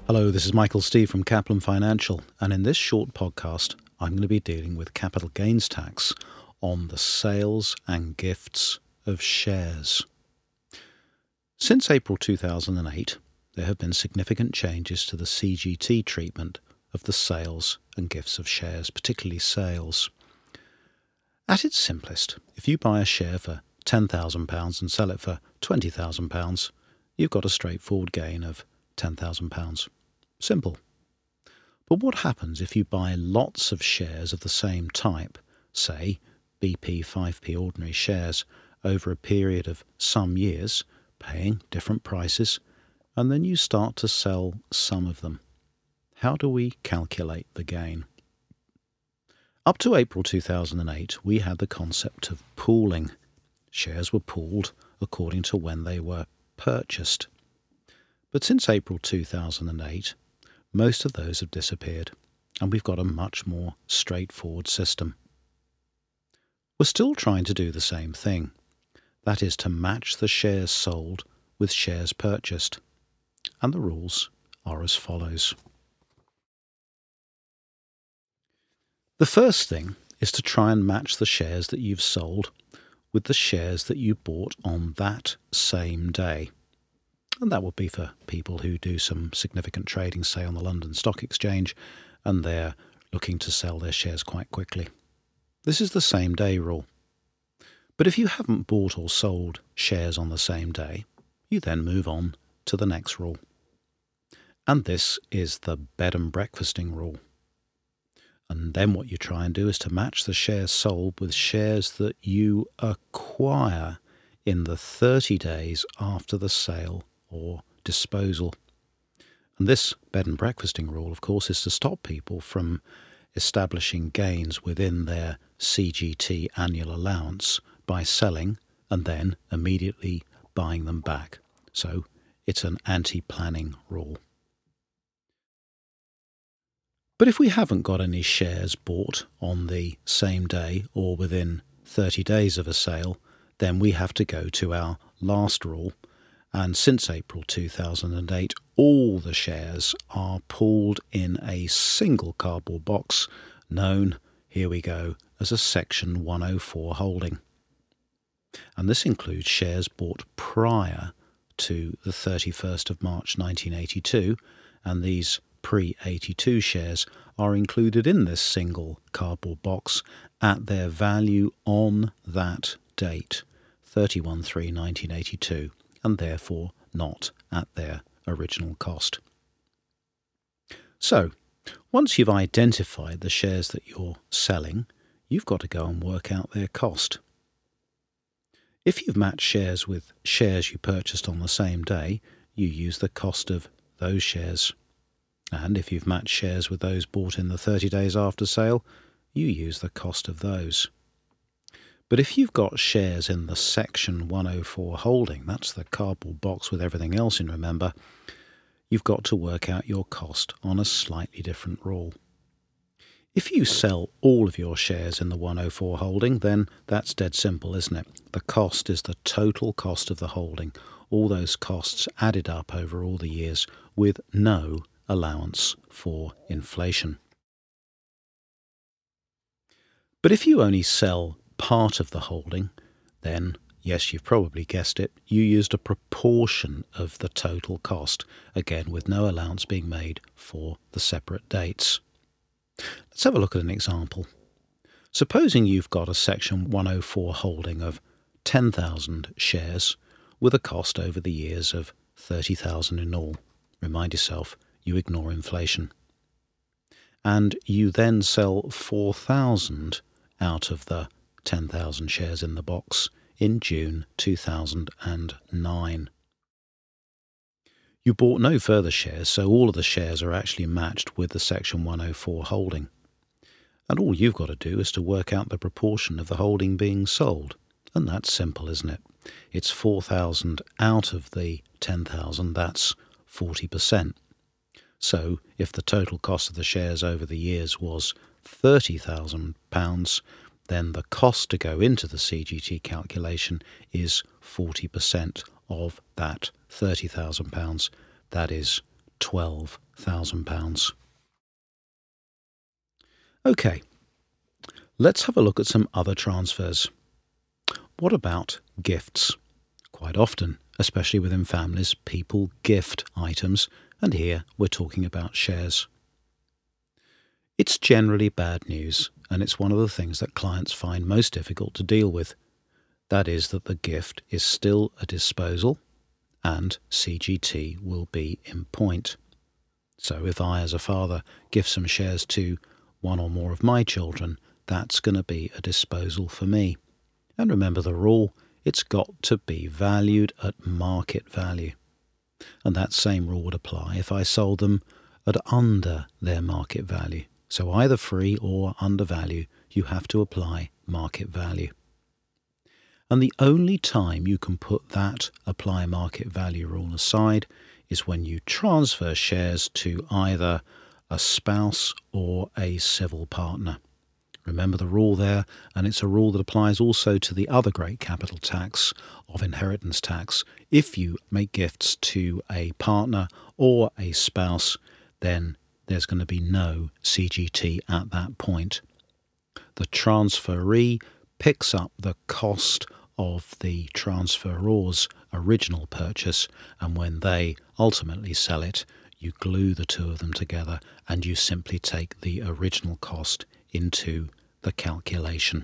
Hello, this is Michael Steve from Kaplan Financial, and in this short podcast, I'm going to be dealing with capital gains tax on the sales and gifts of shares. Since April 2008, there have been significant changes to the CGT treatment of the sales and gifts of shares, particularly sales. At its simplest, if you buy a share for £10,000 and sell it for £20,000, you've got a straightforward gain of £10,000. Simple. But what happens if you buy lots of shares of the same type, say BP 5p ordinary shares, over a period of some years, paying different prices, and then you start to sell some of them? How do we calculate the gain? Up to April 2008, we had the concept of pooling. Shares were pooled according to when they were purchased. But since April 2008, most of those have disappeared, and we've got a much more straightforward system. We're still trying to do the same thing. That is to match the shares sold with shares purchased. And the rules are as follows. The first thing is to try and match the shares that you've sold with the shares that you bought on that same day. And that would be for people who do some significant trading, say on the London Stock Exchange, and they're looking to sell their shares quite quickly. This is the same day rule. But if you haven't bought or sold shares on the same day, you then move on to the next rule. And this is the bed and breakfasting rule. And then what you try and do is to match the shares sold with shares that you acquire in the 30 days after the sale or disposal. And this bed and breakfasting rule, of course, is to stop people from establishing gains within their CGT annual allowance by selling and then immediately buying them back. So it's an anti-planning rule. But if we haven't got any shares bought on the same day or within 30 days of a sale, then we have to go to our last rule. And since April 2008, all the shares are pooled in a single cardboard box known, here we go, as a Section 104 holding. And this includes shares bought prior to the 31st of March 1982, and these pre-82 shares are included in this single cardboard box at their value on that date, 31/3/1982. And therefore not at their original cost. So, once you've identified the shares that you're selling, you've got to go and work out their cost. If you've matched shares with shares you purchased on the same day, you use the cost of those shares. And if you've matched shares with those bought in the 30 days after sale, you use the cost of those. But if you've got shares in the Section 104 holding, that's the cardboard box with everything else in, remember, you've got to work out your cost on a slightly different rule. If you sell all of your shares in the 104 holding, then that's dead simple, isn't it? The cost is the total cost of the holding, all those costs added up over all the years with no allowance for inflation. But if you only sell part of the holding, then, yes, you've probably guessed it, you used a proportion of the total cost, again with no allowance being made for the separate dates. Let's have a look at an example. Supposing you've got a Section 104 holding of 10,000 shares with a cost over the years of 30,000 in all. Remind yourself, you ignore inflation. And you then sell 4,000 out of the 10,000 shares in the box in June 2009. You bought no further shares, so all of the shares are actually matched with the Section 104 holding. And all you've got to do is to work out the proportion of the holding being sold. And that's simple, isn't it? It's 4,000 out of the 10,000, that's 40%. So if the total cost of the shares over the years was £30,000, then the cost to go into the CGT calculation is 40% of that £30,000. That is £12,000. OK, let's have a look at some other transfers. What about gifts? Quite often, especially within families, people gift items, and here we're talking about shares. It's generally bad news, and it's one of the things that clients find most difficult to deal with. That is that the gift is still a disposal, and CGT will be in point. So if I, as a father, give some shares to one or more of my children, that's going to be a disposal for me. And remember the rule, it's got to be valued at market value. And that same rule would apply if I sold them at under their market value. So either free or under value, you have to apply market value. And the only time you can put that apply market value rule aside is when you transfer shares to either a spouse or a civil partner. Remember the rule there, and it's a rule that applies also to the other great capital tax of inheritance tax. If you make gifts to a partner or a spouse, then there's going to be no CGT at that point. The transferee picks up the cost of the transferor's original purchase, and when they ultimately sell it, you glue the two of them together and you simply take the original cost into the calculation.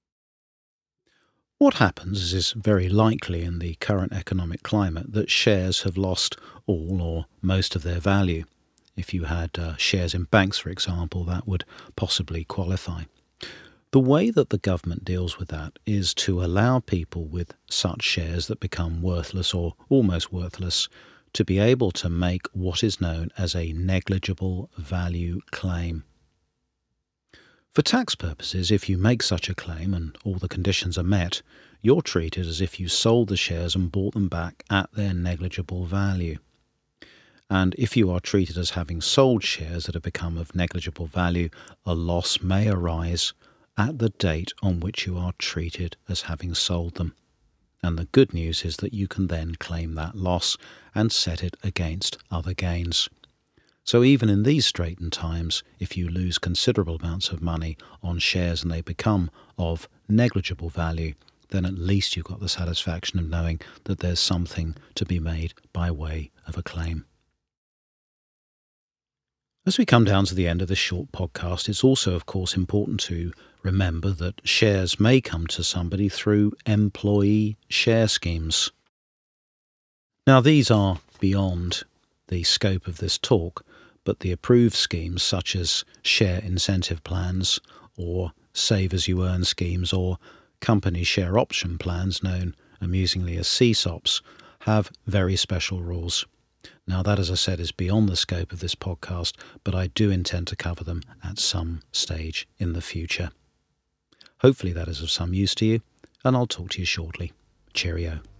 What happens is very likely in the current economic climate that shares have lost all or most of their value. If you had shares in banks, for example, that would possibly qualify. The way that the government deals with that is to allow people with such shares that become worthless or almost worthless to be able to make what is known as a negligible value claim. For tax purposes, if you make such a claim and all the conditions are met, you're treated as if you sold the shares and bought them back at their negligible value. And if you are treated as having sold shares that have become of negligible value, a loss may arise at the date on which you are treated as having sold them. And the good news is that you can then claim that loss and set it against other gains. So even in these straitened times, if you lose considerable amounts of money on shares and they become of negligible value, then at least you've got the satisfaction of knowing that there's something to be made by way of a claim. As we come down to the end of this short podcast, it's also, of course, important to remember that shares may come to somebody through employee share schemes. Now, these are beyond the scope of this talk, but the approved schemes such as share incentive plans or save as you earn schemes or company share option plans, known amusingly as CSOPs, have very special rules. Now that, as I said, is beyond the scope of this podcast, but I do intend to cover them at some stage in the future. Hopefully that is of some use to you, and I'll talk to you shortly. Cheerio.